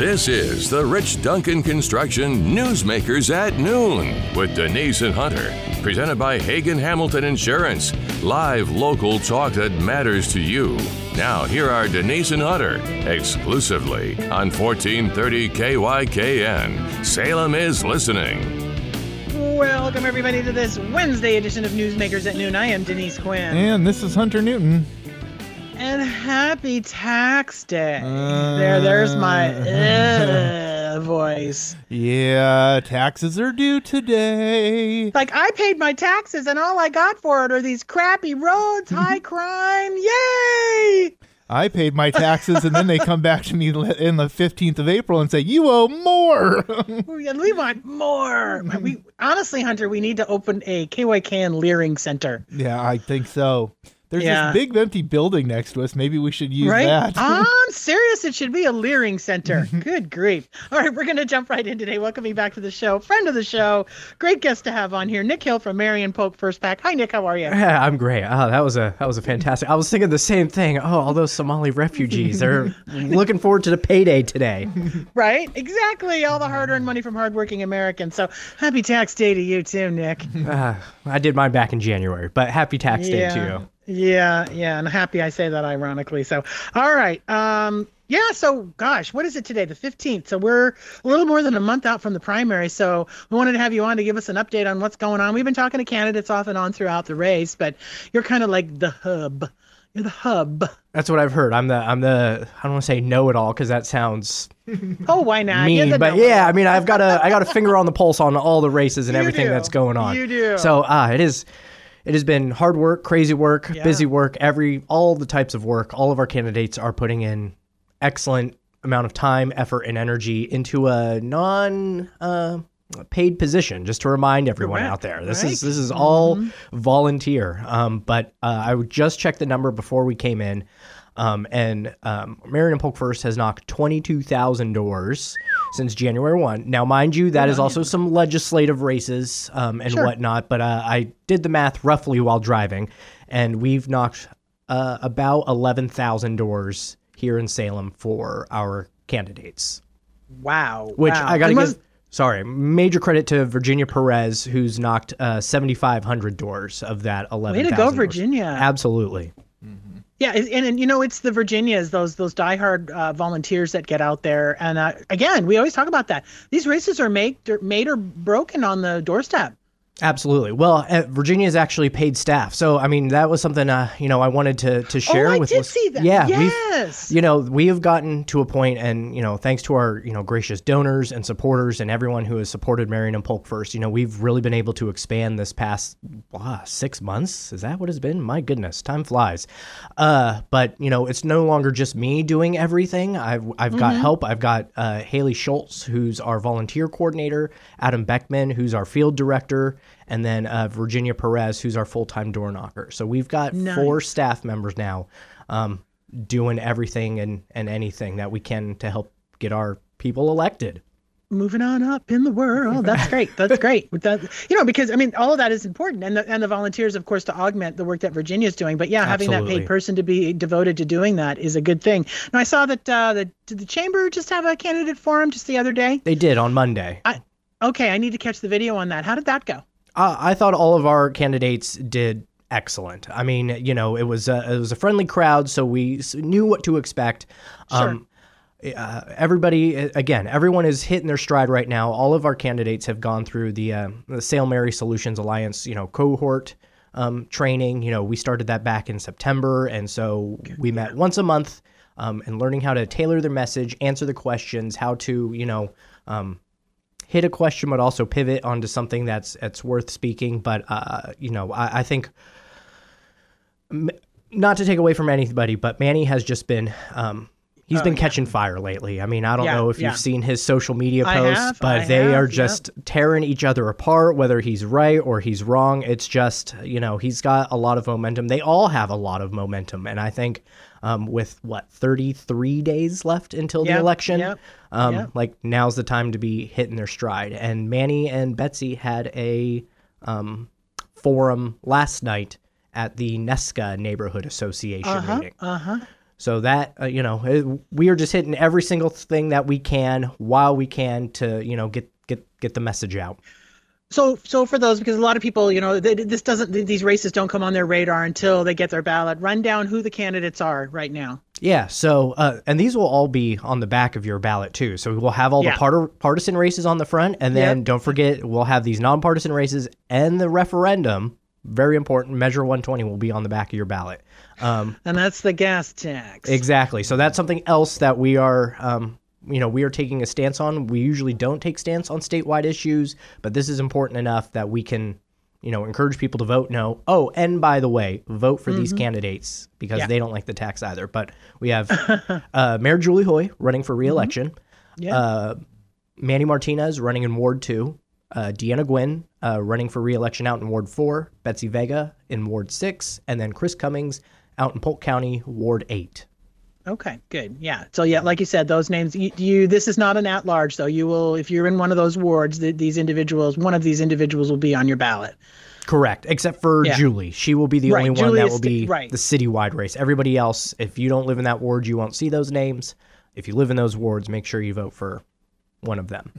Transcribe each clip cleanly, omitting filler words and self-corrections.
This is the Rich Duncan Construction Newsmakers at Noon with Denise and Hunter. Presented by Hagen Hamilton Insurance. Live local talk that matters to you. Now, here are Denise and Hunter, exclusively on 1430 KYKN. Salem is listening. Welcome, everybody, to this Wednesday edition of Newsmakers at Noon. I am Denise Quinn. And this is Hunter Newton. And happy tax day. There's my voice. Yeah, taxes are due today. Like, I paid my taxes, and all I got for it are these crappy roads, high crime. Yay! I paid my taxes, and then they come back to me in the 15th of April and say, you owe more. We want more. Honestly, Hunter, we need to open a KYKN Leering Center. Yeah, I think so. There's this big empty building next to us. Maybe we should use that. I'm serious. It should be a Leering Center. Good grief. All right, we're going to jump right in today. Welcome me back to the show. Friend of the show. Great guest to have on here. Nick Hill from Marion Polk First Pack. Hi, Nick. How are you? Yeah, I'm great. Oh, that was a fantastic. I was thinking the same thing. Oh, all those Somali refugees. They're looking forward to the payday today. Right? Exactly. All the hard-earned money from hardworking Americans. So happy tax day to you too, Nick. I did mine back in January, but happy tax day to you. Yeah, and happy I say that ironically. So, all right. So, gosh, what is it today? The 15th. So we're a little more than a month out from the primary. So we wanted to have you on to give us an update on what's going on. We've been talking to candidates off and on throughout the race, but you're kind of like the hub. You're the hub. That's what I've heard. I'm the I don't want to say know-it-all because that sounds why not? mean, but yeah, I mean, I got a finger on the pulse on all the races and everything that's going on. You do. So it has been hard work, crazy work, busy work, all the types of work. All of our candidates are putting in excellent amount of time, effort, and energy into a paid position, just to remind everyone out there. This is all volunteer. But I would just check the number before we came in. Marion Polk First has knocked 22,000 doors since January 1. Now, mind you, that is also some legislative races and whatnot, but I did the math roughly while driving, and we've knocked about 11,000 doors here in Salem for our candidates. Wow. Which I got to give... major credit to Virginia Perez, who's knocked 7,500 doors of that 11,000. Way to go, doors. Virginia. Absolutely. Yeah, and it's the Virginias, those diehard volunteers that get out there. And again, we always talk about that. These races are made or broken on the doorstep. Absolutely. Well, Virginia is actually paid staff. So, I mean, that was something, I wanted to share with. I did see that. Yeah. Yes. We have gotten to a point, and, thanks to our, gracious donors and supporters and everyone who has supported Marion and Polk First, we've really been able to expand this past 6 months. Is that what it's been? My goodness, time flies. But, it's no longer just me doing everything. I've got help. I've got Haley Schultz, who's our volunteer coordinator, Adam Beckman, who's our field director, and then Virginia Perez, who's our full-time door knocker. So we've got 4 staff members now doing everything and anything that we can to help get our people elected. Moving on up in the world. That's great. That's great. Because, all of that is important. And the volunteers, of course, to augment the work that Virginia is doing. But, having that paid person to be devoted to doing that is a good thing. Now, I saw that did the Chamber just have a candidate forum just the other day? They did on Monday. I need to catch the video on that. How did that go? I thought all of our candidates did excellent. I mean, it was a friendly crowd, so we knew what to expect. Sure. Everyone is hitting their stride right now. All of our candidates have gone through the Salem Mary Solutions Alliance, cohort training. We started that back in September, and so we met once a month and learning how to tailor their message, answer the questions, how to, hit a question, but also pivot onto something that's worth speaking. But, I think, not to take away from anybody, but Manny has just been, he's been catching fire lately. I mean, I don't know if you've seen his social media posts, but they are just tearing each other apart, whether he's right or he's wrong. It's just, he's got a lot of momentum. They all have a lot of momentum. And I think with 33 days left until the election, now's the time to be hitting their stride. And Manny and Betsy had a forum last night at the Nesca Neighborhood Association meeting. So that, we are just hitting every single thing that we can while we can to, get the message out. So for those, because a lot of people, these races don't come on their radar until they get their ballot. Run down who the candidates are right now. Yeah. So, and these will all be on the back of your ballot too. So we'll have all the partisan races on the front, and then don't forget, we'll have these nonpartisan races and the referendum. Very important. Measure 120 will be on the back of your ballot. And that's the gas tax. Exactly. So that's something else that we are, we are taking a stance on. We usually don't take stance on statewide issues, but this is important enough that we can, encourage people to vote no. Oh, and by the way, vote for these candidates because they don't like the tax either. But we have Mayor Julie Hoy running for re-election, Manny Martinez running in Ward 2, Deanna Gwynn running for re-election out in Ward 4, Betsy Vega in Ward 6, and then Chris Cummings out in Polk County, Ward 8. Okay, good. Yeah. So like you said, those names, this is not an at-large, though. You will, if you're in one of those wards, one of these individuals will be on your ballot. Correct. Except for Julie. She will be the only one that will be the citywide race. Everybody else, if you don't live in that ward, you won't see those names. If you live in those wards, make sure you vote for one of them.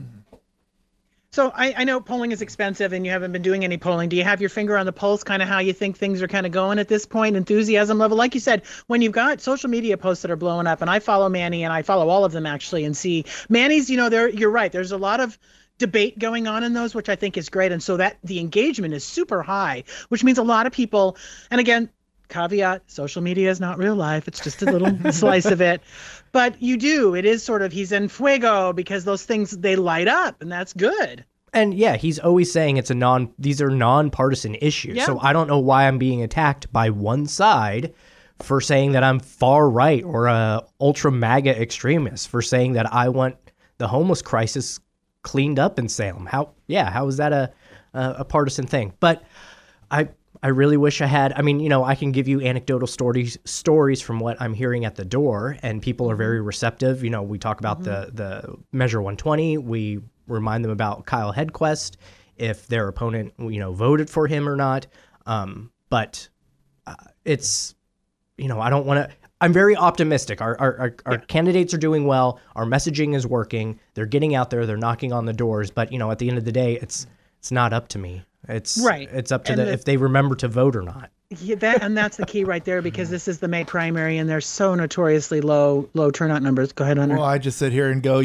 So I know polling is expensive and you haven't been doing any polling. Do you have your finger on the pulse, kind of how you think things are kind of going at this point, enthusiasm level? Like you said, when you've got social media posts that are blowing up, and I follow Manny and I follow all of them actually, and see Manny's, you're right. There's a lot of debate going on in those, which I think is great. And so that the engagement is super high, which means a lot of people, and again, caveat, social media is not real life. It's just a little slice of it. But it is sort of, he's en fuego because those things, they light up, and that's good. And yeah, he's always saying these are nonpartisan issues. Yeah. So I don't know why I'm being attacked by one side for saying that I'm far right or a ultra MAGA extremist, for saying that I want the homeless crisis cleaned up in Salem. How is that a partisan thing? But I really wish I had. I mean, I can give you anecdotal stories from what I'm hearing at the door, and people are very receptive. We talk about the Measure 120. We remind them about Kyle Hedquist, if their opponent, voted for him or not. But it's, I don't want to. I'm very optimistic. Our candidates are doing well. Our messaging is working. They're getting out there. They're knocking on the doors. But at the end of the day, it's not up to me. It's up to if they remember to vote or not. Yeah, that's the key right there, because this is the May primary and there's so notoriously low turnout numbers. Go ahead, Hunter. Well, I just sit here and go,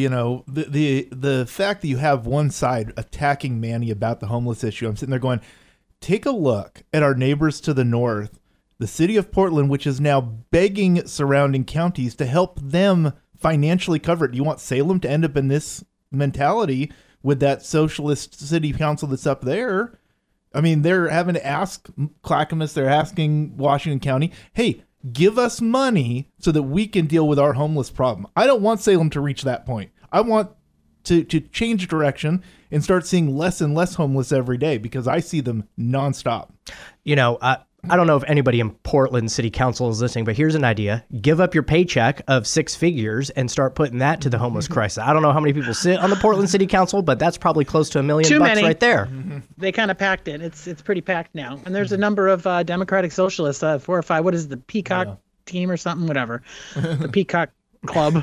the fact that you have one side attacking Manny about the homeless issue, I'm sitting there going, take a look at our neighbors to the north, the city of Portland, which is now begging surrounding counties to help them financially cover it. Do you want Salem to end up in this mentality with that socialist city council that's up there? I mean, they're having to ask Clackamas, they're asking Washington County, hey, give us money so that we can deal with our homeless problem. I don't want Salem to reach that point. I want to change direction and start seeing less and less homeless every day, because I see them nonstop. I don't know if anybody in Portland City Council is listening, but here's an idea. Give up your paycheck of 6 figures and start putting that to the homeless crisis. I don't know how many people sit on the Portland City Council, but that's probably close to $1 million right there. They kind of packed it. It's pretty packed now. And there's a number of Democratic Socialists, 4 or 5. What is the Peacock team or something? Whatever. The Peacock Club.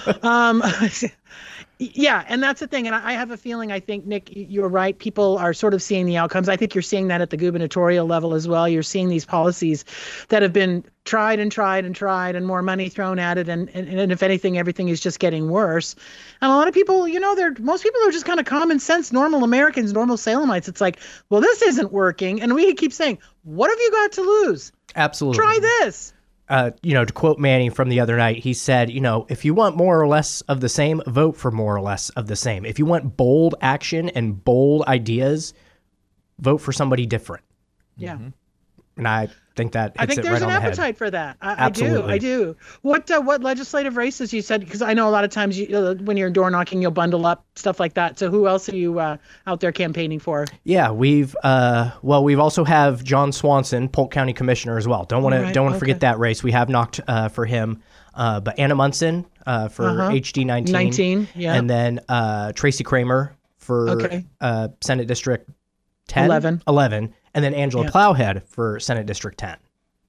Yeah, and that's the thing. And I have a feeling, I think, Nick, you're right. People are sort of seeing the outcomes. I think you're seeing that at the gubernatorial level as well. You're seeing these policies that have been tried and more money thrown at it. And if anything, everything is just getting worse. And a lot of people, most people are just kind of common sense, normal Americans, normal Salemites. It's like, well, this isn't working. And we keep saying, what have you got to lose? Absolutely. Try this. To quote Manny from the other night, he said, if you want more or less of the same, vote for more or less of the same. If you want bold action and bold ideas, vote for somebody different. Yeah. Mm-hmm. And I think that hits I think it there's right an on the appetite head. for that. Absolutely. I do. What legislative races you said? Because I know a lot of times when you're door knocking, you'll bundle up stuff like that. So who else are you out there campaigning for? Yeah, we've also have John Swanson, Polk County Commissioner as well. Don't want to forget that race. We have knocked for him. But Anna Munson for HD 19. Yeah. And then Tracy Kramer for Senate District 11. And then Angela Plowhead for Senate District 10.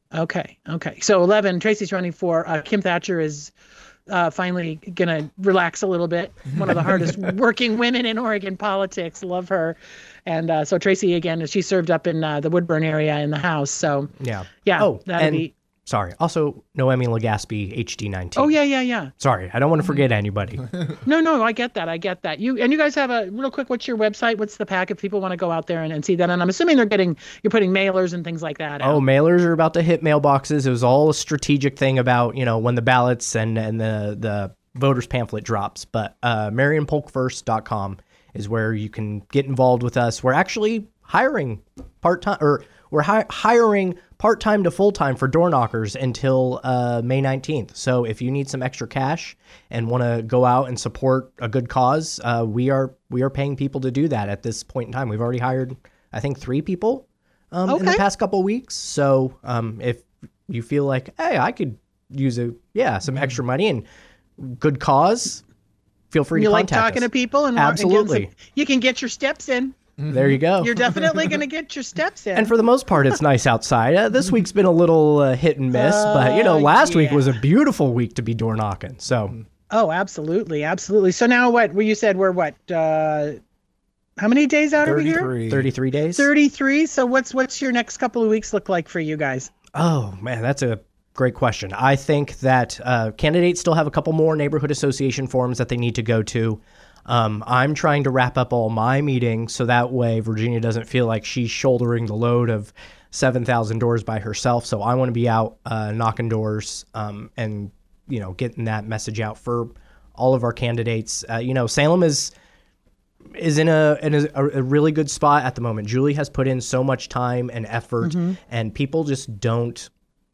Okay. So 11, Tracy's running for. Kim Thatcher is finally going to relax a little bit. One of the hardest working women in Oregon politics. Love her. And so Tracy, again, she served up in the Woodburn area in the House. So Yeah. that'll be. Sorry. Also, Noemi Legaspi, HD19. Oh, yeah. Sorry, I don't want to forget anybody. No, I get that. You guys have real quick, what's your website? What's the pack if people want to go out there and see that? And I'm assuming you're putting mailers and things like that out. Oh, mailers are about to hit mailboxes. It was all a strategic thing about, when the ballots and the voters pamphlet drops. But MarionPolkFirst.com is where you can get involved with us. We're actually hiring part-time, or we're hiring part-time to full-time for door knockers until May 19th. So if you need some extra cash and want to go out and support a good cause, we are paying people to do that at this point in time. We've already hired, I think, 3 people in the past couple of weeks. So if you feel like, hey, I could use some extra money and good cause, feel free to contact us. You like talking to people? And absolutely. You can get your steps in. There you go. You're definitely going to get your steps in. And for the most part, it's nice outside. This week's been a little hit and miss, but last week was a beautiful week to be door knocking. So. Oh, absolutely. So now what? You said we're what? How many days out over here? 33 days. 33. So what's your next couple of weeks look like for you guys? Oh man, that's a great question. I think that candidates still have a couple more neighborhood association forums that they need to go to. I'm trying to wrap up all my meetings so that way Virginia doesn't feel like she's shouldering the load of 7,000 doors by herself. So I want to be out knocking doors and, getting that message out for all of our candidates. Salem is in a really good spot at the moment. Julie has put in so much time and effort, and people just don't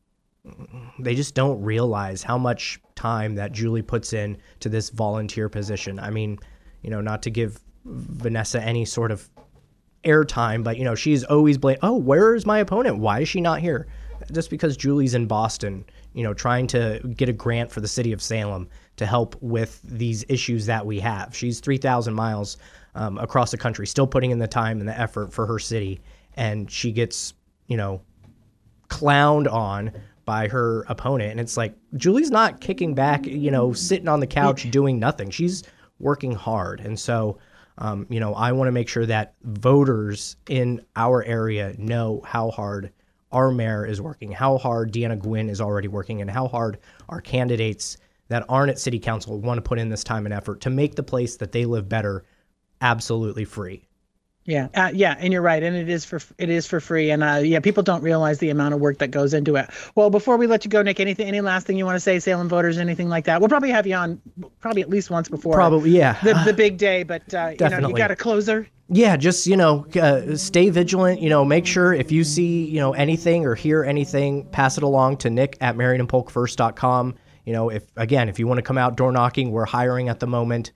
realize how much time that Julie puts in to this volunteer position. I mean, not to give Vanessa any sort of airtime, but, she's always blamed, oh, where is my opponent? Why is she not here? Just because Julie's in Boston, trying to get a grant for the city of Salem to help with these issues that we have. She's 3,000 miles across the country, still putting in the time and the effort for her city. And she gets, clowned on by her opponent. And it's like, Julie's not kicking back, sitting on the couch doing nothing. She's working hard. And so, I want to make sure that voters in our area know how hard our mayor is working, how hard Deanna Gwynn is already working, and how hard our candidates that aren't at city council want to put in this time and effort to make the place that they live better absolutely free. Yeah, and you're right, and it is for free, and people don't realize the amount of work that goes into it. Well, before we let you go, Nick, any last thing you want to say, Salem voters, anything like that? We'll probably have you on probably at least once before. Probably, yeah. The big day, but you got a closer. Yeah, just stay vigilant. Make sure if you see anything or hear anything, pass it along to Nick at MarionandPolkFirst.com. If you want to come out door knocking, we're hiring at the moment.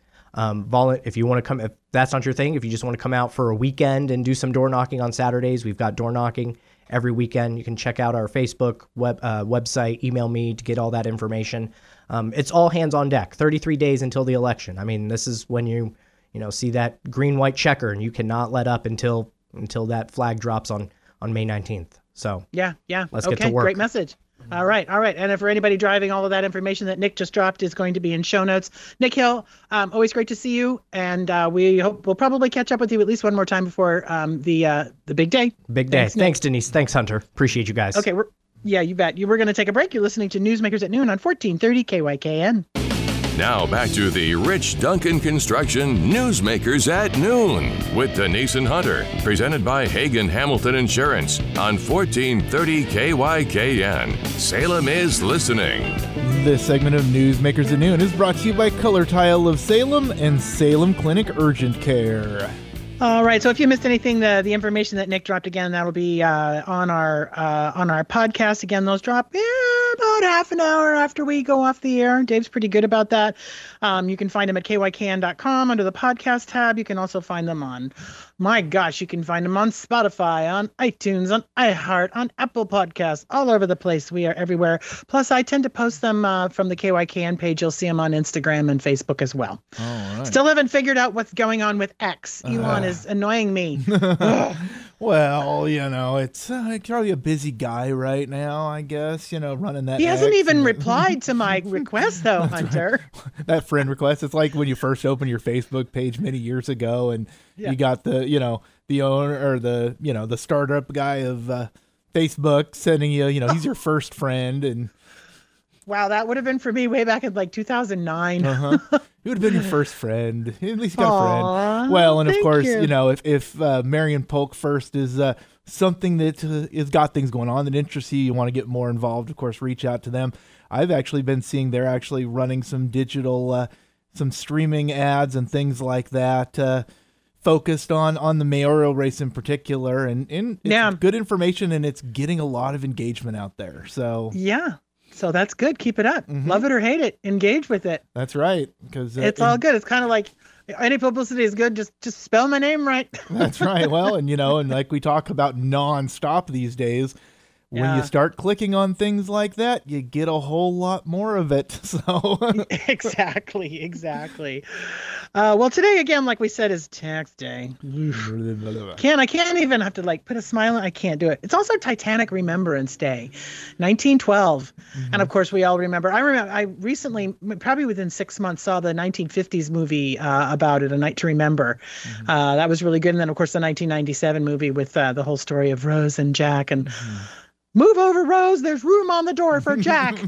If you want to come, if that's not your thing, if you just want to come out for a weekend and do some door knocking on Saturdays, we've got door knocking every weekend. You can check out our Facebook website, email me to get all that information. It's all hands on deck, 33 days until the election. I mean, this is when you see that green-white checker, and you cannot let up until that flag drops on May 19th. So yeah. Let's get to work. Great message. All right. And if for anybody driving, all of that information that Nick just dropped is going to be in show notes. Nick Hill, always great to see you, and we hope we'll probably catch up with you at least one more time before the big day. Big day. Thanks, Denise. Thanks, Hunter. Appreciate you guys. Okay. You bet. We're going to take a break. You're listening to Newsmakers at Noon on 1430 KYKN. Now back to the Rich Duncan Construction Newsmakers at Noon with Denise and Hunter, presented by Hagen Hamilton Insurance on 1430 KYKN. Salem is listening. This segment of Newsmakers at Noon is brought to you by Color Tile of Salem and Salem Clinic Urgent Care. All right. So if you missed anything, the information that Nick dropped again, that'll be on our podcast. Again, those drop about half an hour after we go off the air. Dave's pretty good about that. You can find them at kykn.com under the podcast tab. You can also find them on, you can find them on Spotify, on iTunes, on iHeart, on Apple Podcasts, all over the place. We are everywhere. Plus, I tend to post them from the KYKN page. You'll see them on Instagram and Facebook as well. All right. Still haven't figured out what's going on with X. Elon is annoying me. Well, it's probably a busy guy right now, I guess, running that. He hasn't X even and replied to my request, though, Hunter. that friend request. It's like when you first opened your Facebook page many years ago and you got the owner or the startup guy of Facebook sending you, he's your first friend. And wow, that would have been for me way back in like 2009. He would have been your first friend. At least you got a friend. Well, and of course, if Marion Polk First is something that has got things going on that interests you want to get more involved, of course, reach out to them. I've actually been seeing they're actually running some digital, some streaming ads and things like that, focused on the mayoral race in particular. And it's good information, and it's getting a lot of engagement out there. So yeah. So that's good. Keep it up. Love it or hate it. Engage with it. That's right. Because it's all good. It's kind of like any publicity is good. Just spell my name right. That's right. Well, and and like we talk about nonstop these days, when you start clicking on things like that, you get a whole lot more of it. So exactly. Well, today again, like we said, is tax day. I can't even have to like put a smile on. I can't do it. It's also Titanic Remembrance Day, 1912, and of course we all remember. I recently, probably within 6 months, saw the 1950s movie about it, A Night to Remember. That was really good, and then of course the 1997 movie with the whole story of Rose and Jack and. Move over, Rose. There's room on the door for Jack.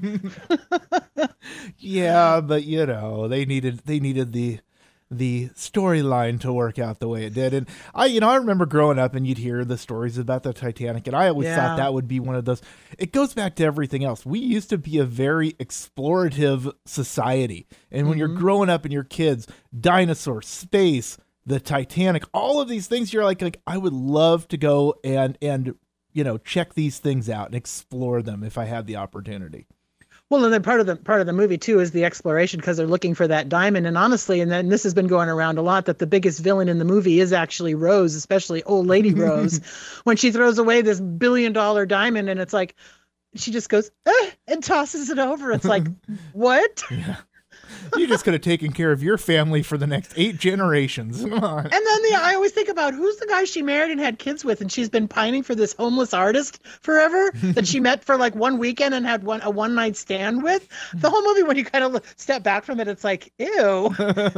Yeah, but they needed the storyline to work out the way it did. And I remember growing up and you'd hear the stories about the Titanic, and I always thought that would be one of those. It goes back to everything else. We used to be a very explorative society. And when you're growing up and your kids, dinosaurs, space, the Titanic, all of these things, you're like I would love to go and check these things out and explore them if I had the opportunity. Well, and then part of the movie too is the exploration, because they're looking for that diamond. And honestly, and then this has been going around a lot, that the biggest villain in the movie is actually Rose, especially old lady Rose, when she throws away this $1 billion diamond, and it's like she just goes and tosses it over. It's like, what? Yeah. You just could have taken care of your family for the next 8 generations. Come on. And then I always think about who's the guy she married and had kids with, and she's been pining for this homeless artist forever that she met for like one weekend and had a one night stand with. The whole movie, when you kind of step back from it, it's like, ew.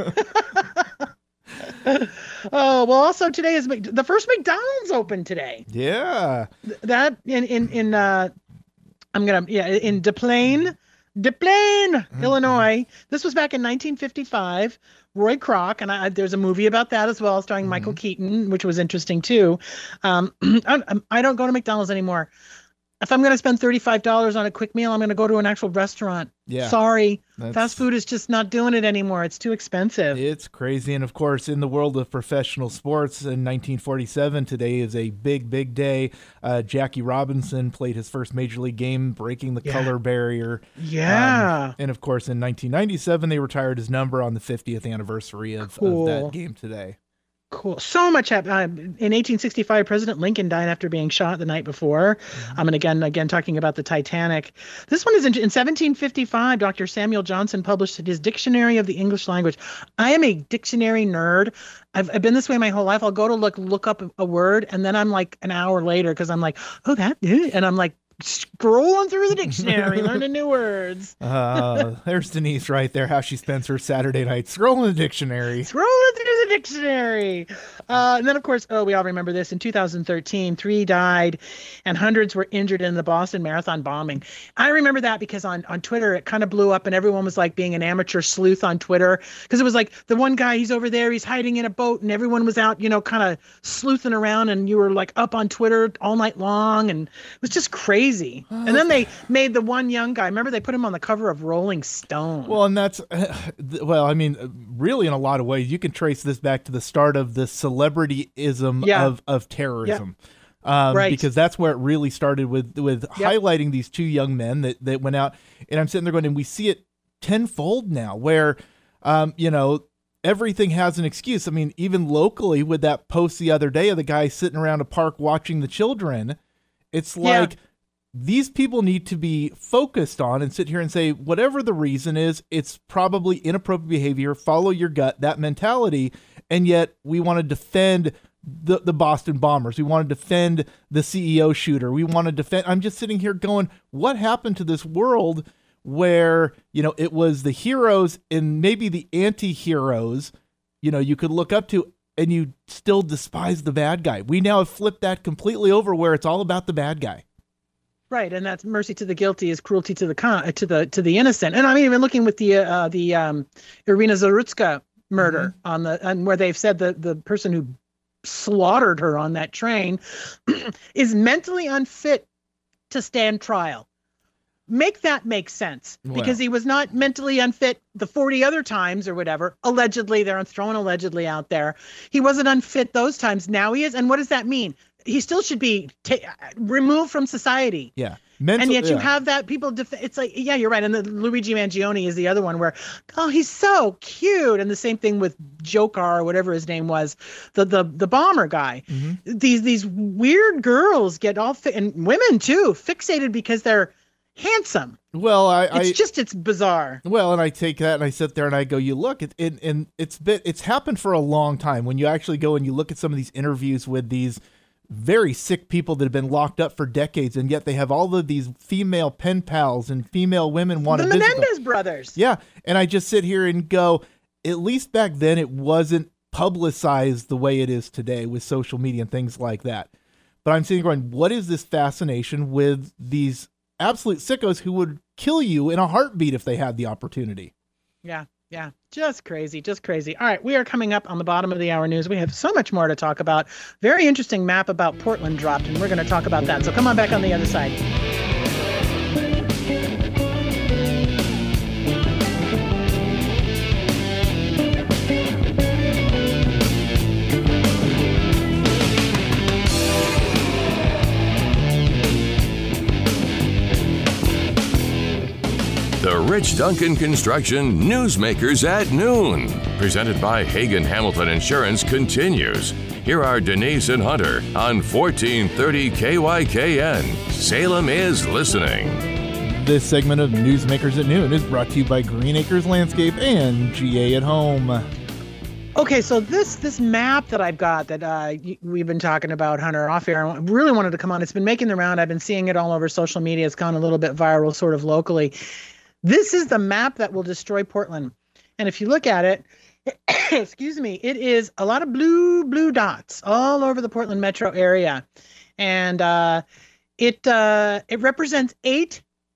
Oh, well, also today is the first McDonald's open today. Yeah. That in Des Plaines, Illinois. This was back in 1955. Roy Kroc, and there's a movie about that as well, starring Michael Keaton, which was interesting too. I don't go to McDonald's anymore. If I'm going to spend $35 on a quick meal, I'm going to go to an actual restaurant. Yeah. Sorry. Fast food is just not doing it anymore. It's too expensive. It's crazy. And of course, in the world of professional sports in 1947, today is a big, big day. Jackie Robinson played his first major league game, breaking the color barrier. Yeah. And of course, in 1997, they retired his number on the 50th anniversary of that game today. Cool. So much happened. In 1865, President Lincoln died after being shot the night before. And again, talking about the Titanic. This one is in 1755. Dr. Samuel Johnson published his Dictionary of the English Language. I am a dictionary nerd. I've been this way my whole life. I'll go to look up a word, and then I'm like an hour later because I'm like, and I'm like, scrolling through the dictionary, learning new words. There's Denise right there, how she spends her Saturday night scrolling the dictionary. And then, of course, we all remember this. In 2013, 3 died and hundreds were injured in the Boston Marathon bombing. I remember that because on Twitter, it kind of blew up and everyone was like being an amateur sleuth on Twitter, because it was like the one guy, he's over there, he's hiding in a boat, and everyone was out, kind of sleuthing around, and you were like up on Twitter all night long, and it was just crazy. And then they made the one young guy. Remember, they put him on the cover of Rolling Stone. Well, and that's, really in a lot of ways, you can trace this back to the start of the celebrityism of terrorism. Right. Because that's where it really started with highlighting these 2 young men that went out. And I'm sitting there going, and we see it tenfold now where, everything has an excuse. I mean, even locally with that post the other day of the guy sitting around a park watching the children, it's like, these people need to be focused on and sit here and say, whatever the reason is, it's probably inappropriate behavior, follow your gut, that mentality. And yet we want to defend the Boston Bombers. We want to defend the CEO shooter. We want to defend. I'm just sitting here going, what happened to this world where, it was the heroes and maybe the anti-heroes, you could look up to, and you still despise the bad guy. We now have flipped that completely over where it's all about the bad guy. Right, and that's mercy to the guilty is cruelty to the innocent. And I mean, even looking with the Irina Zarutska murder on where they've said the person who slaughtered her on that train is mentally unfit to stand trial. Make that make sense, because he was not mentally unfit the 40 other times or whatever. Allegedly, they're throwing allegedly out there. He wasn't unfit those times. Now he is. And what does that mean? He still should be removed from society. Yeah. And yet you have that people, it's like, yeah, you're right. And the Luigi Mangione is the other one where, oh, he's so cute. And the same thing with Jokar or whatever his name was, the bomber guy. Mm-hmm. These weird girls get all, and women too, fixated because they're handsome. Well, it's bizarre. Well, and I take that and I sit there and I go, you look, and it's happened for a long time. When you actually go and you look at some of these interviews with these very sick people that have been locked up for decades, and yet they have all of these female pen pals and female women want to visit them. The Menendez brothers. Yeah, and I just sit here and go, at least back then it wasn't publicized the way it is today with social media and things like that. But I'm sitting going, what is this fascination with these absolute sickos who would kill you in a heartbeat if they had the opportunity? Yeah. Just crazy. All right, we are coming up on the bottom of the hour news. We have so much more to talk about. Very interesting map about Portland dropped, and we're going to talk about that. So come on back on the other side. The Rich Duncan Construction Newsmakers at Noon, presented by Hagen Hamilton Insurance, continues. Here are Denise and Hunter on 1430 KYKN. Salem is listening. This segment of Newsmakers at Noon is brought to you by Green Acres Landscape and GA at Home. Okay, so this map that I've got that we've been talking about, Hunter, off air, I really wanted to come on. It's been making the round. I've been seeing it all over social media. It's gone a little bit viral sort of locally. This is the map that will destroy Portland. And if you look at it, excuse me, it is a lot of blue dots all over the Portland metro area. And it represents 8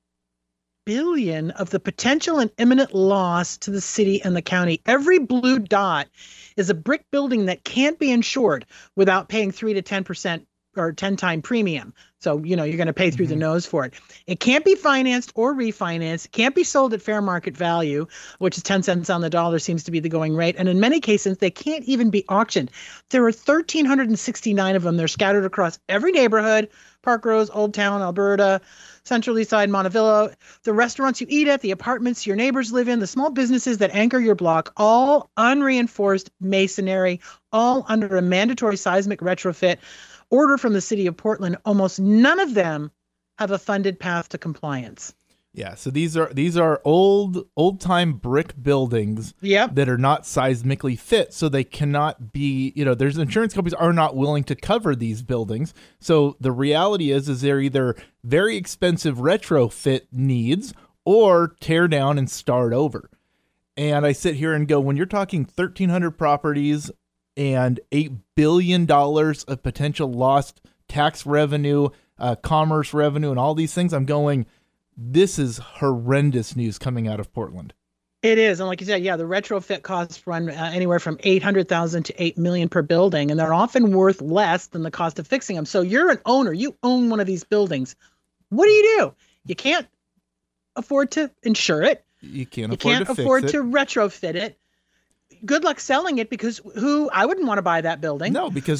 billion of the potential and imminent loss to the city and the county. Every blue dot is a brick building that can't be insured without paying 3 to 10% or 10-time premium. So, you're going to pay through the nose for it. It can't be financed or refinanced. It can't be sold at fair market value, which is 10 cents on the dollar seems to be the going rate. And in many cases, they can't even be auctioned. There are 1,369 of them. They're scattered across every neighborhood: Park Rose, Old Town, Alberta, Central East Side, Montevillo, the restaurants you eat at, the apartments your neighbors live in, the small businesses that anchor your block, all unreinforced masonry, all under a mandatory seismic retrofit order from the city of Portland. Almost none of them have a funded path to compliance. Yeah, so these are old-time brick buildings that are not seismically fit, so they cannot be, there's insurance companies are not willing to cover these buildings. So the reality is they're either very expensive retrofit needs or tear down and start over. And I sit here and go, when you're talking 1,300 properties and $8 billion of potential lost tax revenue, commerce revenue, and all these things, I'm going, this is horrendous news coming out of Portland. It is. And like you said, the retrofit costs run anywhere from $800,000 to $8 million per building, and they're often worth less than the cost of fixing them. So you're an owner. You own one of these buildings. What do? You can't afford to insure it. You can't afford to retrofit it. Good luck selling it, because I wouldn't want to buy that building. No, because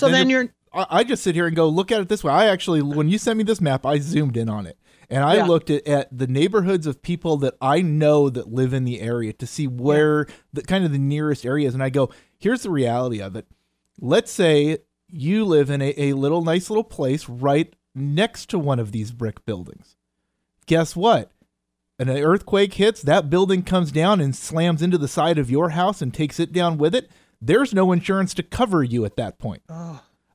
I just sit here and go, look at it this way. I actually, when you sent me this map, I zoomed in on it. And I looked at the neighborhoods of people that I know that live in the area to see where the kind of the nearest areas. And I go, here's the reality of it. Let's say you live in a nice little place right next to one of these brick buildings. Guess what? An earthquake hits, that building comes down and slams into the side of your house and takes it down with it. There's no insurance to cover you at that point. Oh.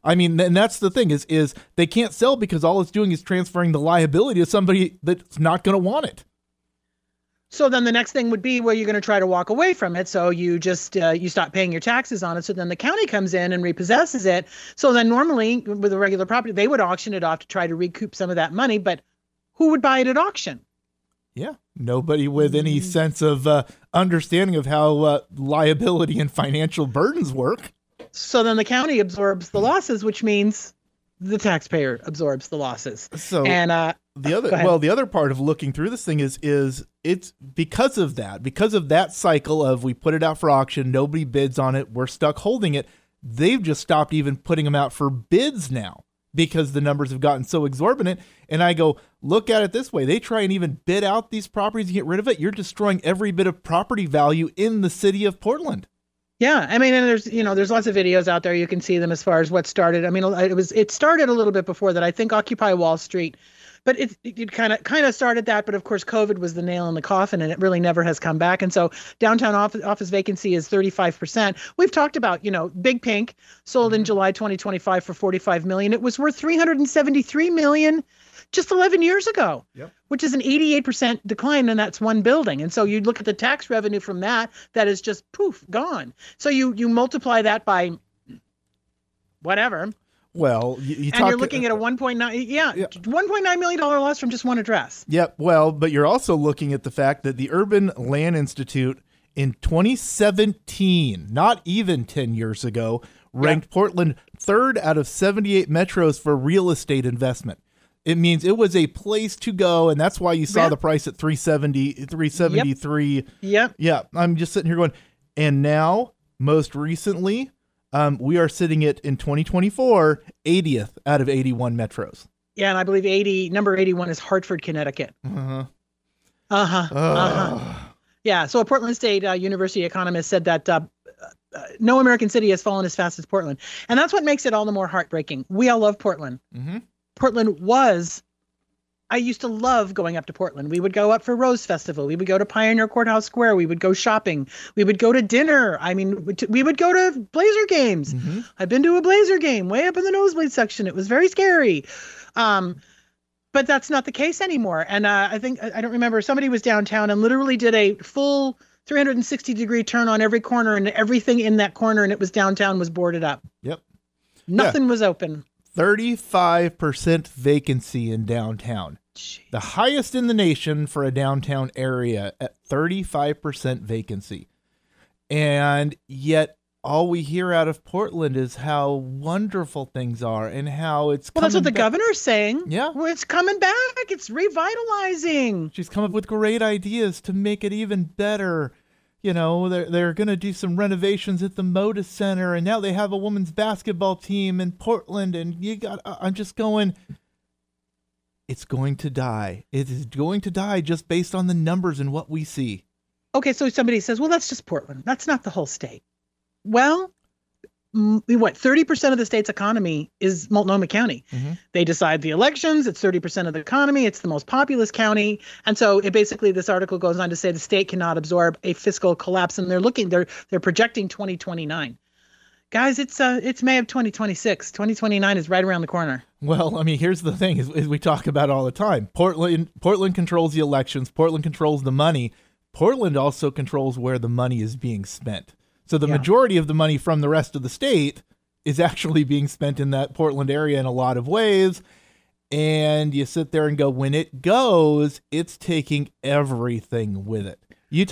I mean, and that's the thing is they can't sell because all it's doing is transferring the liability to somebody that's not going to want it. So then the next thing would be where you're going to try to walk away from it. So you just you stop paying your taxes on it. So then the county comes in and repossesses it. So then normally with a regular property, they would auction it off to try to recoup some of that money. But who would buy it at auction? Yeah, nobody with any sense of understanding of how liability and financial burdens work. So then the county absorbs the losses, which means the taxpayer absorbs the losses. So and the other part of looking through this thing is it's because of that cycle of we put it out for auction, nobody bids on it, we're stuck holding it. They've just stopped even putting them out for bids now because the numbers have gotten so exorbitant. And I go, look at it this way. They try and even bid out these properties and get rid of it. You're destroying every bit of property value in the city of Portland. Yeah, I mean, and there's lots of videos out there. You can see them as far as what started. I mean, it started a little bit before that. I think Occupy Wall Street, but it kind of started that. But of course, COVID was the nail in the coffin, and it really never has come back. And so downtown office vacancy is 35%. We've talked about, Big Pink sold in July 2025 for $45 million. It was worth $373 million just 11 years ago, which is an 88% decline, and that's one building. And so you look at the tax revenue from that is just poof, gone. So you multiply that by whatever. Well, you're looking at a $1.9 million loss from just one address. Yep. Well, but you're also looking at the fact that the Urban Land Institute in 2017, not even 10 years ago, ranked Portland third out of 78 metros for real estate investment. It means it was a place to go, and that's why you saw the price at 373. Yep. Yeah. I'm just sitting here going, and now, most recently, we are sitting at, in 2024, 80th out of 81 metros. Yeah, and I believe number 81 is Hartford, Connecticut. Yeah, so a Portland State University economist said that no American city has fallen as fast as Portland. And that's what makes it all the more heartbreaking. We all love Portland. Mm-hmm. I used to love going up to Portland. We would go up for Rose Festival. We would go to Pioneer Courthouse Square. We would go shopping. We would go to dinner. I mean, we would go to Blazer games. Mm-hmm. I've been to a Blazer game way up in the nosebleed section. It was very scary. But that's not the case anymore. And I don't remember, somebody was downtown and literally did a full 360-degree turn on every corner, and everything in that corner, and it was downtown, was boarded up. Yep. Nothing was open. 35% vacancy in downtown. Jeez. The highest in the nation for a downtown area at 35% vacancy. And yet all we hear out of Portland is how wonderful things are and how it's coming. Well, that's what the governor's saying. Yeah. Well, it's coming back. It's revitalizing. She's come up with great ideas to make it even better. They're going to do some renovations at the Moda Center, and now they have a women's basketball team in Portland, and I'm just going, it's going to die. It is going to die just based on the numbers and what we see. Okay, so somebody says, well, that's just Portland. That's not the whole state. Well, 30% of the state's economy is Multnomah County. Mm-hmm. They decide the elections. It's 30% of the economy. It's the most populous county. And so this article goes on to say the state cannot absorb a fiscal collapse, and they're projecting 2029. Guys, it's May of 2026. 2029 is right around the corner. Well, I mean, here's the thing is we talk about all the time. Portland controls the elections. Portland controls the money. Portland also controls where the money is being spent. So the majority of the money from the rest of the state is actually being spent in that Portland area in a lot of ways. And you sit there and go, when it goes, it's taking everything with it.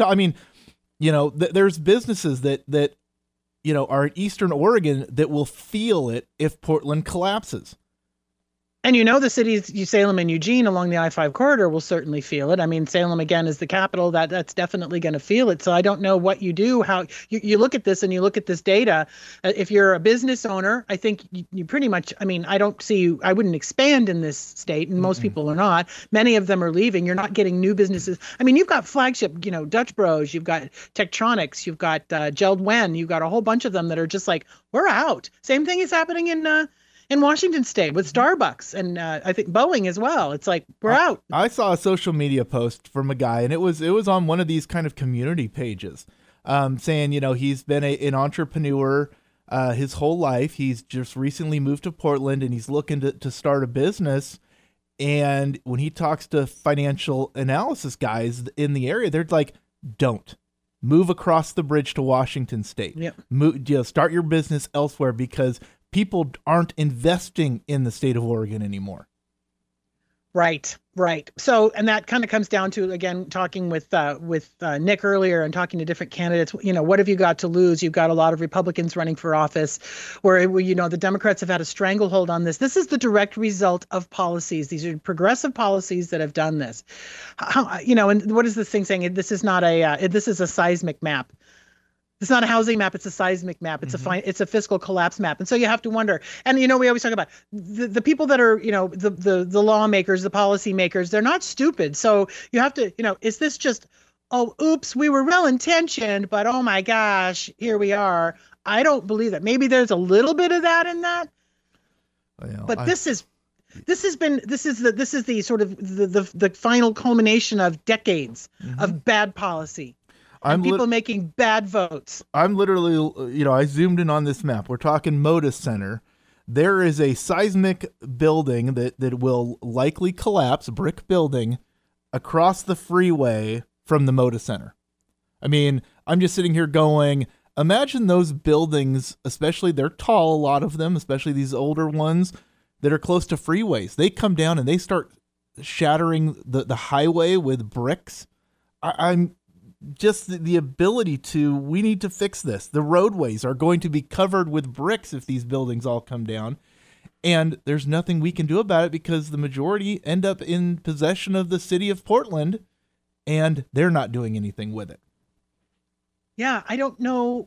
There's businesses that are in Eastern Oregon that will feel it if Portland collapses. And the cities, Salem and Eugene along the I-5 corridor will certainly feel it. I mean, Salem, again, is the capital. That's definitely going to feel it. So I don't know what you do, how you look at this and you look at this data. If you're a business owner, I think you pretty much, I wouldn't expand in this state, and most people are not. Many of them are leaving. You're not getting new businesses. I mean, you've got flagship, Dutch Bros, you've got Tektronix, you've got Jeld-Wen, you've got a whole bunch of them that are just like, we're out. Same thing is happening in Washington State with Starbucks and I think Boeing as well. It's like, we're out. I saw a social media post from a guy, and it was on one of these kind of community pages saying, he's been an entrepreneur his whole life. He's just recently moved to Portland, and he's looking to start a business. And when he talks to financial analysis guys in the area, they're like, don't. Move across the bridge to Washington State. Yep. Start your business elsewhere because people aren't investing in the state of Oregon anymore. Right. So, and that kind of comes down to, again, talking with Nick earlier and talking to different candidates. What have you got to lose? You've got a lot of Republicans running for office where the Democrats have had a stranglehold on this. This is the direct result of policies. These are progressive policies that have done this. And what is this thing saying? This is not this is a seismic map. It's not a housing map. It's a seismic map. It's it's a fiscal collapse map. And so you have to wonder, and we always talk about the people that are, the lawmakers, the policymakers, they're not stupid. So you have to, is this just, oh, oops, we were well intentioned, but oh my gosh, here we are. I don't believe that. Maybe there's a little bit of that in that. But this is the sort of the final culmination of decades of bad policy. And people making bad votes. I'm literally, I zoomed in on this map. We're talking Moda Center. There is a seismic building that will likely collapse, a brick building, across the freeway from the Moda Center. I mean, I'm just sitting here going, imagine those buildings, especially they're tall, a lot of them, especially these older ones that are close to freeways. They come down and they start shattering the highway with bricks. I'm just the ability we need to fix this. The roadways are going to be covered with bricks if these buildings all come down. And there's nothing we can do about it because the majority end up in possession of the city of Portland and they're not doing anything with it. Yeah, I don't know.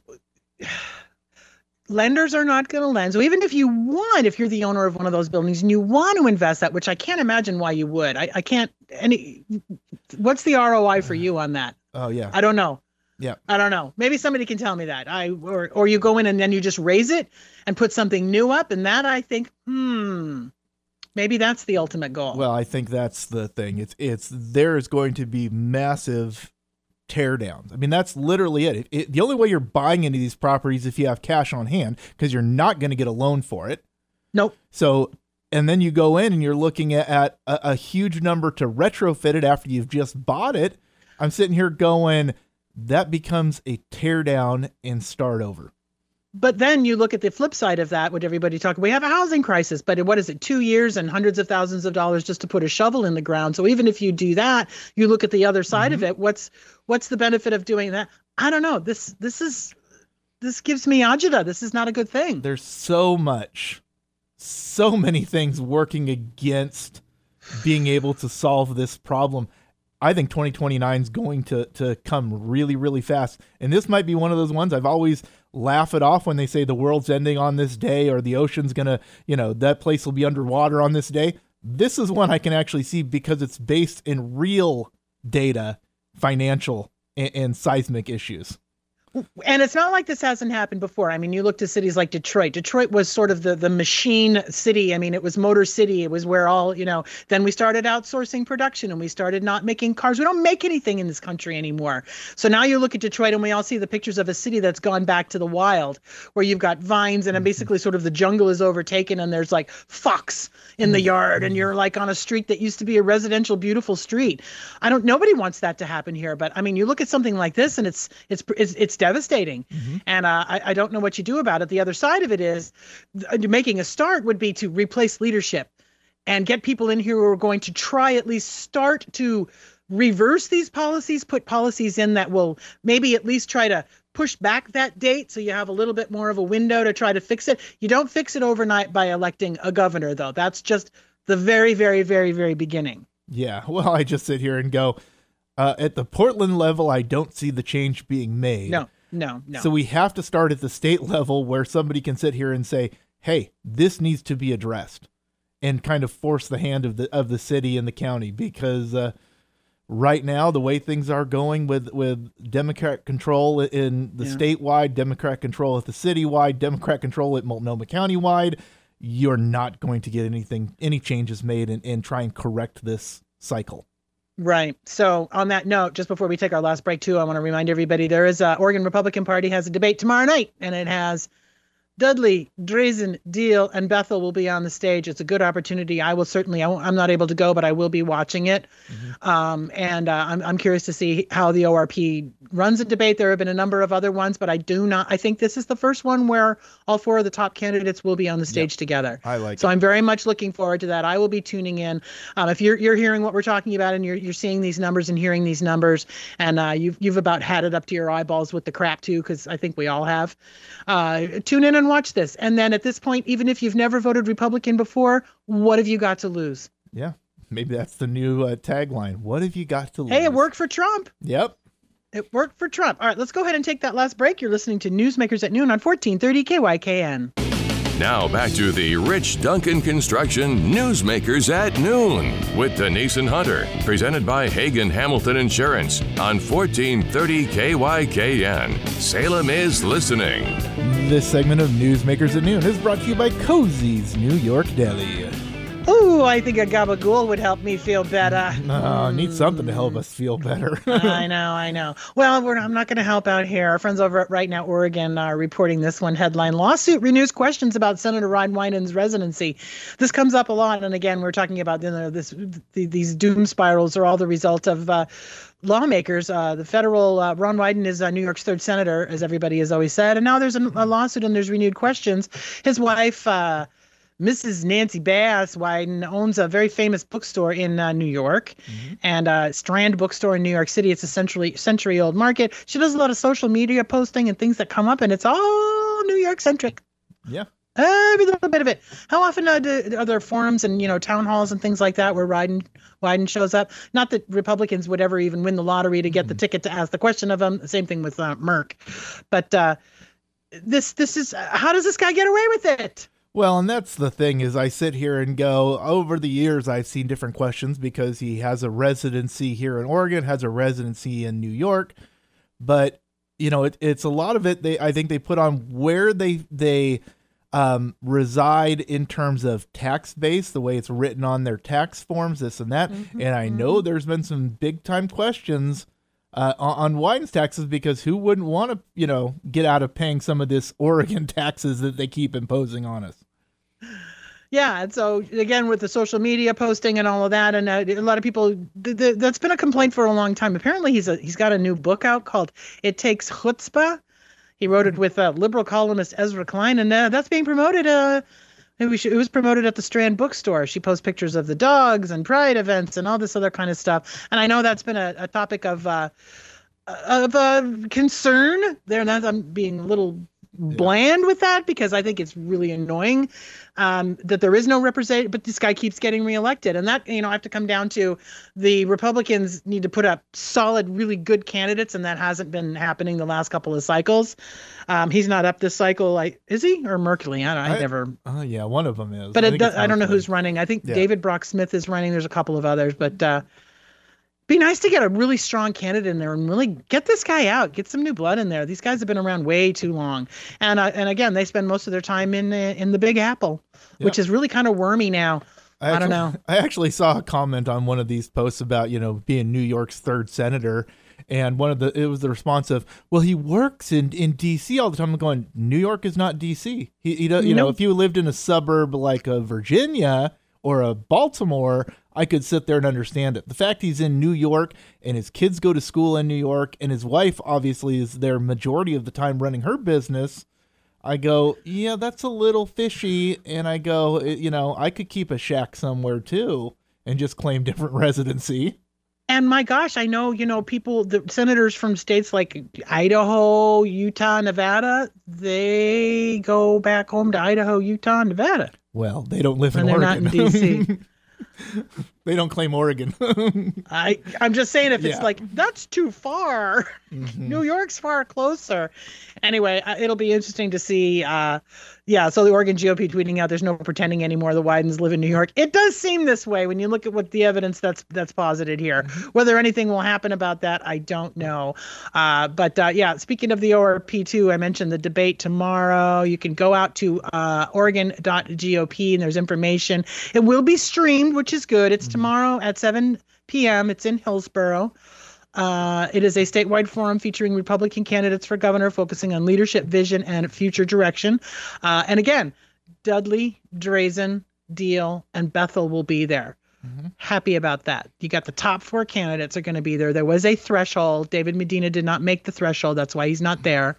Lenders are not going to lend. So even if you're the owner of one of those buildings and you want to invest that, which I can't imagine why you would. I can't. What's the ROI for you on that? Oh yeah. I don't know. Yeah. I don't know. Maybe somebody can tell me that. Or you go in and then you just raise it and put something new up, and that I think, maybe that's the ultimate goal. Well, I think that's the thing. There is going to be massive teardowns. I mean, that's literally it. The only way you're buying any of these properties if you have cash on hand, because you're not going to get a loan for it. Nope. So, and then you go in and you're looking at a huge number to retrofit it after you've just bought it. I'm sitting here going, that becomes a tear down and start over. But then you look at the flip side of that, what everybody talking. We have a housing crisis, but what is it? 2 years and hundreds of thousands of dollars just to put a shovel in the ground. So even if you do that, you look at the other side of it. What's the benefit of doing that? I don't know. This gives me agita. This is not a good thing. There's so many things working against being able to solve this problem. I think 2029 is going to come really, really fast. And this might be one of those ones I've always laugh it off when they say the world's ending on this day or the ocean's going to, that place will be underwater on this day. This is one I can actually see because it's based in real data, financial and seismic issues. And it's not like this hasn't happened before. I mean, you look to cities like Detroit. Detroit was sort of the machine city. I mean, it was Motor City. It was where all, then we started outsourcing production and we started not making cars. We don't make anything in this country anymore. So now you look at Detroit and we all see the pictures of a city that's gone back to the wild, where you've got vines and basically sort of the jungle is overtaken and there's like fox in the yard and you're like on a street that used to be a residential, beautiful street. Nobody wants that to happen here. But I mean, you look at something like this and it's devastating. And I don't know what you do about it. The other side of it is making a start would be to replace leadership and get people in here who are going to try at least start to reverse these policies, put policies in that will maybe at least try to push back that date so you have a little bit more of a window to try to fix it. You don't fix it overnight by electing a governor, though. That's just the very, very, very, very beginning. Yeah. Well, I just sit here and go, at the Portland level, I don't see the change being made. No. So we have to start at the state level where somebody can sit here and say, hey, this needs to be addressed, and kind of force the hand of the city and the county, because right now, the way things are going with Democrat control in the statewide, Democrat control at the citywide, Democrat control at Multnomah County-wide, you're not going to get any changes made and try and correct this cycle. Right. So on that note, just before we take our last break too, I want to remind everybody there is Oregon Republican Party has a debate tomorrow night, and it has Dudley, Drazen, Deal, and Bethel will be on the stage. It's a good opportunity. I will certainly, I'm not able to go, but I will be watching it. I'm curious to see how the ORP runs a debate. There have been a number of other ones, but I think this is the first one where all four of the top candidates will be on the stage together. I like so it. I'm very much looking forward to that. I will be tuning in. If you're hearing what we're talking about and you're seeing these numbers and hearing these numbers, and you've about had it up to your eyeballs with the crap too, because I think we all have. Tune in and watch this. And then at this point, even if you've never voted Republican before, what have you got to lose? Yeah. Maybe that's the new tagline. What have you got to lose? Hey, it worked for Trump. Yep. It worked for Trump. All right, let's go ahead and take that last break. You're listening to Newsmakers at Noon on 1430 KYKN. Now back to the Rich Duncan Construction Newsmakers at Noon with Denise and Hunter, presented by Hagen Hamilton Insurance on 1430 KYKN. Salem is listening. This segment of Newsmakers at Noon is brought to you by Cozy's New York Deli. Ooh, I think a gabagool would help me feel better. Need something to help us feel better. I know. Well, I'm not going to help out here. Our friends over at Right Now Oregon are reporting this one headline. Lawsuit renews questions about Senator Ron Wyden's residency. This comes up a lot. And again, we're talking about these doom spirals are all the result of lawmakers. The federal Ron Wyden is New York's third senator, as everybody has always said. And now there's a lawsuit and there's renewed questions. His wife, Mrs. Nancy Bass Wyden, owns a very famous bookstore in New York, and Strand Bookstore in New York City. It's a century-old market. She does a lot of social media posting and things that come up, and it's all New York-centric. Yeah. Every little bit of it. How often are there forums and town halls and things like that where Wyden shows up? Not that Republicans would ever even win the lottery to get the ticket to ask the question of him. Same thing with Merck. But this is how does this guy get away with it? Well, and that's the thing is I sit here and go, over the years I've seen different questions because he has a residency here in Oregon, has a residency in New York, but it's a lot of it. I think they put on where they reside in terms of tax base, the way it's written on their tax forms, this and that. And I know there's been some big time questions on Wyden's taxes because who wouldn't want to, get out of paying some of this Oregon taxes that they keep imposing on us? Yeah, and so again with the social media posting and all of that, and a lot of people, that's been a complaint for a long time. Apparently, he's got a new book out called "It Takes Chutzpah." He wrote it with liberal columnist Ezra Klein, and that's being promoted. It was promoted at the Strand Bookstore. She posts pictures of the dogs and pride events and all this other kind of stuff. And I know that's been a topic of concern. I'm being a little bland with that because I think it's really annoying that there is no representation, but this guy keeps getting reelected. And that, I have to come down to the Republicans need to put up solid, really good candidates, and that hasn't been happening the last couple of cycles. He's not up this cycle. Is he? Or Merkley? I never. Yeah, one of them is. But I don't know who's running. I think David Brock Smith is running. There's a couple of others, but be nice to get a really strong candidate in there and really get this guy out, get some new blood in there. These guys have been around way too long. And again, they spend most of their time in the Big Apple, which is really kind of wormy now. I don't know. I actually saw a comment on one of these posts about, being New York's third senator. And it was the response of, well, he works in DC all the time. I'm going, New York is not DC. He does, if you lived in a suburb like a Virginia or a Baltimore, I could sit there and understand it. The fact he's in New York and his kids go to school in New York and his wife obviously is there majority of the time running her business, I go, yeah, that's a little fishy. And I go, I could keep a shack somewhere too and just claim different residency. And my gosh, I know, people, the senators from states like Idaho, Utah, Nevada, they go back home to Idaho, Utah, Nevada. Well, they don't live in Oregon. Oregon. They're not in D.C. They don't claim Oregon. I'm just saying if it's like, that's too far. New York's far closer. Anyway, it'll be interesting to see. So the Oregon GOP tweeting out, there's no pretending anymore the Wydens live in New York. It does seem this way when you look at what the evidence that's posited here. Whether anything will happen about that, I don't know. But speaking of the ORP2, I mentioned the debate tomorrow. You can go out to Oregon.gop and there's information. It will be streamed, which is good. It's tomorrow at 7 p.m. It's in Hillsborough. It is a statewide forum featuring Republican candidates for governor, focusing on leadership, vision, and future direction. And again, Dudley, Drazen, Deal, and Bethel will be there. Happy about that. You got the top 4 candidates are going to be there. There was a threshold. David Medina did not make the threshold. That's why he's not there.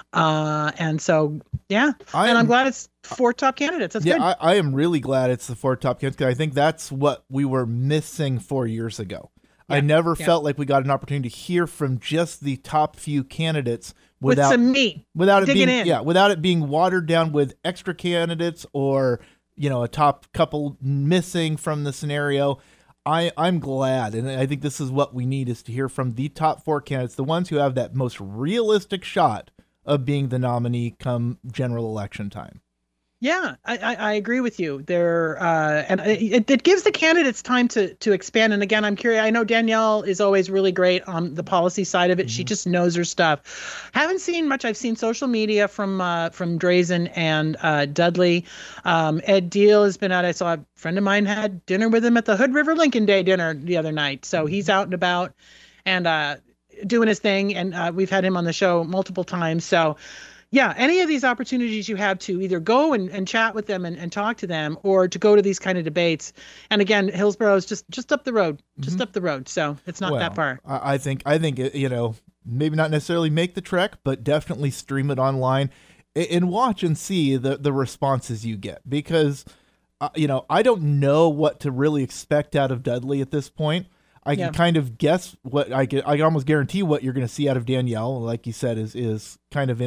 And so, yeah. I'm glad it's 4 top candidates. That's good. I am really glad it's the 4 top candidates, because I think that's what we were missing 4 years ago. I never felt like we got an opportunity to hear from just the top few candidates without with some meat, without it digging being in. Without it being watered down with extra candidates or a top couple missing from the scenario. I'm glad, and I think this is what we need, is to hear from the top 4 candidates, the ones who have that most realistic shot of being the nominee come general election time. Yeah, I agree with you there. And it gives the candidates time to expand. And again, I'm curious. I know Danielle is always really great on the policy side of it. She just knows her stuff. Haven't seen much. I've seen social media from Drazen and Dudley. Ed Deal has been out. I saw a friend of mine had dinner with him at the Hood River Lincoln Day dinner the other night. So he's out and about and doing his thing. And we've had him on the show multiple times. So yeah, any of these opportunities you have to either go and chat with them and talk to them, or to go to these kind of debates. And again, Hillsborough is just up the road, up the road. So it's not that far. I think maybe not necessarily make the trek, but definitely stream it online and watch and see the responses you get, because I don't know what to really expect out of Dudley at this point. I can kind of guess what I can almost guarantee what you're going to see out of Danielle, like you said, is kind of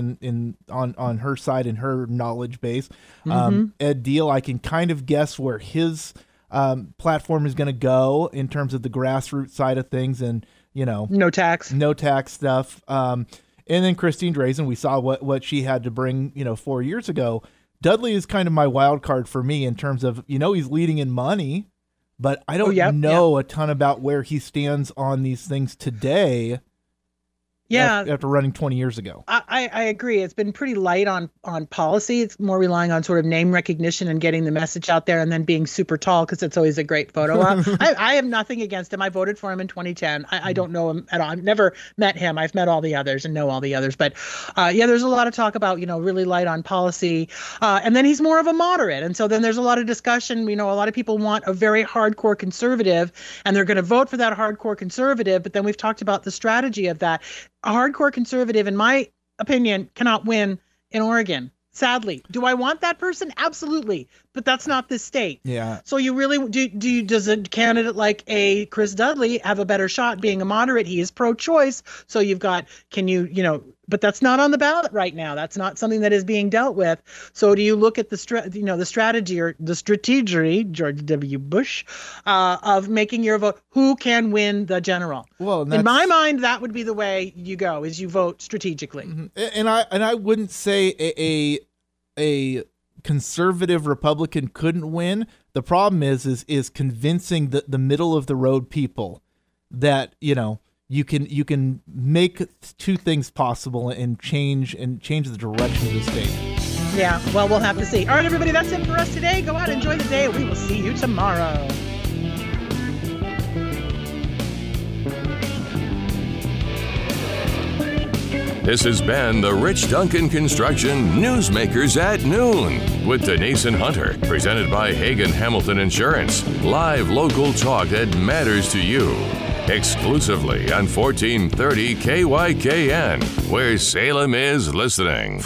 on her side and her knowledge base. Ed Deal, I can kind of guess where his platform is going to go in terms of the grassroots side of things, and no tax stuff. And then Christine Drazen, we saw what she had to bring 4 years ago. Dudley is kind of my wild card for me in terms of he's leading in money, but I don't know a ton about where he stands on these things today. Yeah, after running 20 years ago. I agree. It's been pretty light on policy. It's more relying on sort of name recognition and getting the message out there, and then being super tall because it's always a great photo op. I have nothing against him. I voted for him in 2010. I don't know him at all. I've never met him. I've met all the others and know all the others. But there's a lot of talk about, really light on policy. And then he's more of a moderate. And so then there's a lot of discussion. A lot of people want a very hardcore conservative, and they're going to vote for that hardcore conservative. But then we've talked about the strategy of that. A hardcore conservative, in my opinion, cannot win in Oregon. Sadly. Do I want that person? Absolutely. But that's not this state. Yeah. So you really does a candidate like a Chris Dudley have a better shot being a moderate? He is pro-choice. So you've got, but that's not on the ballot right now. That's not something that is being dealt with. So do you look at the strategy or the strategy, George W. Bush, of making your vote? Who can win the general? Well, in my mind, that would be the way you go, is you vote strategically. And I wouldn't say a conservative Republican couldn't win. The problem is convincing the middle of the road people that you can make 2 things possible and change the direction of the state. Yeah, well, we'll have to see. All right, everybody, that's it for us today. Go out, enjoy the day. We will see you tomorrow. This has been the Rich Duncan Construction Newsmakers at Noon with Denise and Hunter, presented by Hagen Hamilton Insurance. Live local talk that matters to you. Exclusively on 1430 KYKN, where Salem is listening.